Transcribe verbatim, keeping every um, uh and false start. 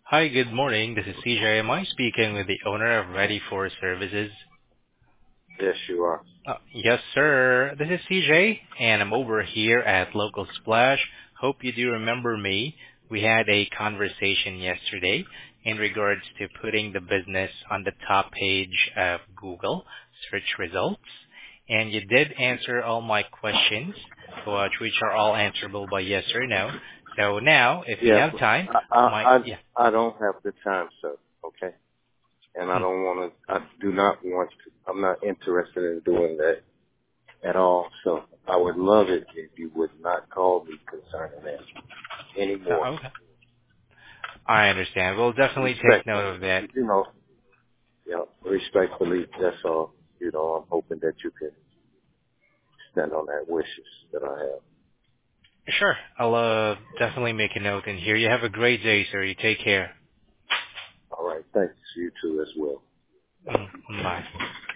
Hi, good morning. This is C J. Am I speaking with the owner of Ready for Services? Yes, you are. Uh, yes, sir. This is C J, and I'm over here at Local Splash. Hope you do remember me. We had a conversation yesterday in regards to putting the business on the top page of Google search results. And you did answer all my questions, which which are all answerable by yes or no. So now, if you Yeah, have but time, I, I, my I, yeah. I don't have the time, sir. Okay, and I Hmm. don't want to. I do not want to. I'm not interested in doing that at all. So I would love it if you would not call me concerning that Uh, anymore. okay. I understand. We'll definitely take note Respectfully, of that. you know. Yeah, respectfully. That's all. You know, I'm hoping that you can stand on that wishes that I have. Sure. I'll uh, definitely make a note in here. You have a great day, sir. You take care. All right. Thanks. You too as well. Mm, bye.